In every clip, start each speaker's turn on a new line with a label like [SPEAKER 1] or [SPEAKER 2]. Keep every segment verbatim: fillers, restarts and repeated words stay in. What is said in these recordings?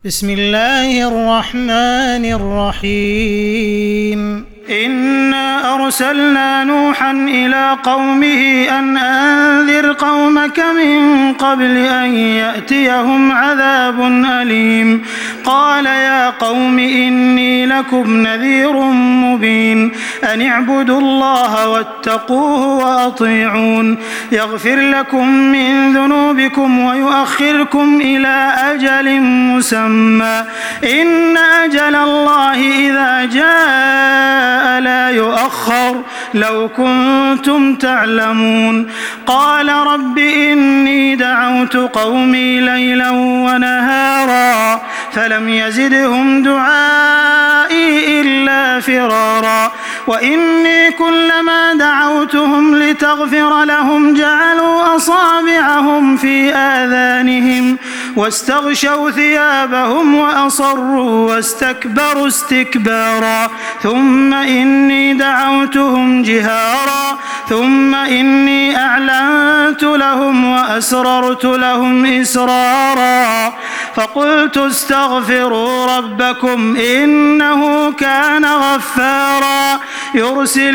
[SPEAKER 1] بسم الله الرحمن الرحيم إنا أرسلنا نوحا إلى قومه أن أنذر قومك من قبل أن يأتيهم عذاب أليم قال يا قوم إني لكم نذير مبين أن اعبدوا الله واتقوه وأطيعون يغفر لكم من ذنوبكم ويؤخركم إلى أجل مسمى إن أجل الله إذا جاء لا يؤخر لو كنتم تعلمون قال رب إني دعوت قومي ليلا ونهارا فلم يزدهم دعائي إلا فرارا وإني كلما دعوتهم لتغفر لهم جعلوا أصابعهم في آذانهم واستغشوا ثيابهم وأصروا واستكبروا استكبارا ثم إني دعوتهم جهارا ثم إني أعلنت لهم وأسررت لهم إسرارا فقلت استغفروا ربكم إنه كان غفارا يرسل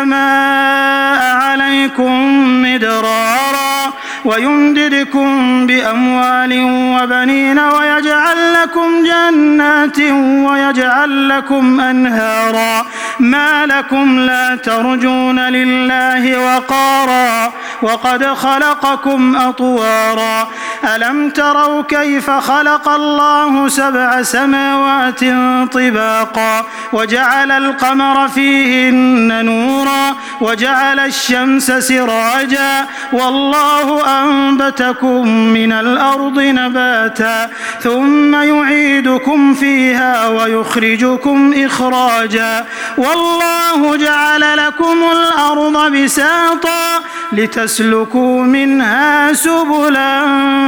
[SPEAKER 1] السماء عليكم مدرارا ويمددكم بأموال وبنين ويجعل لكم جنات ويجعل لكم أنهارا ما لكم لا ترجون لله وقارا وقد خلقكم أطوارا ألم تروا كيف خلق الله سبع سماوات طباقا وجعل القمر فيهن نورا وجعل الشمس سراجا والله أنبتكم من الأرض نباتا ثم يعيدكم فيها ويخرجكم إخراجا والله جعل لكم الأرض بساطا لتسلكوا منها سبلا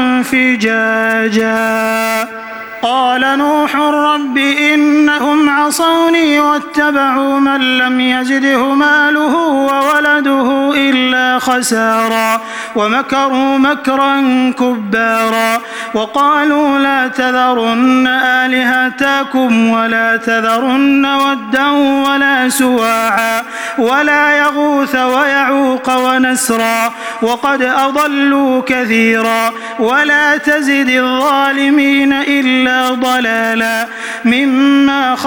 [SPEAKER 1] فجاجا قال نوح رب إنهم عصوني واتبعوا من لم يزده ماله وولده إلا خسارا ومكروا مكرا كبارا وقالوا لا تذرن آلهتكم ولا تذرن ودا ولا سواعا ولا يغوث ويعوق ونسرا وقد أضلوا كثيرا ولا تزد الظالمين إلا ضلالا مما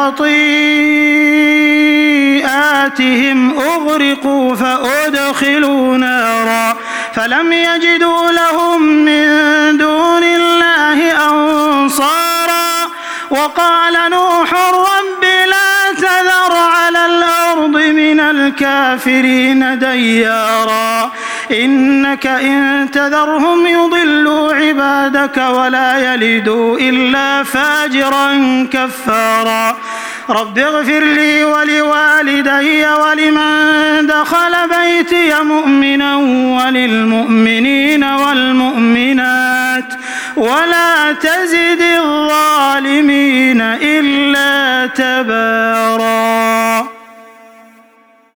[SPEAKER 1] خطيئاتهم أغرقوا فأدخلوا نارا فلم يجدوا لهم من دون الله أنصارا وقال نوح رب لا تذر على الأرض من الكافرين ديارا إنك إن تذرهم يضلوا عبادك ولا يلدوا إلا فاجرا كفارا رب اغفر لي ولوالدي ولمن دخل بيتي مؤمنا وللمؤمنين والمؤمنات ولا تزد الظالمين إلا تبارا.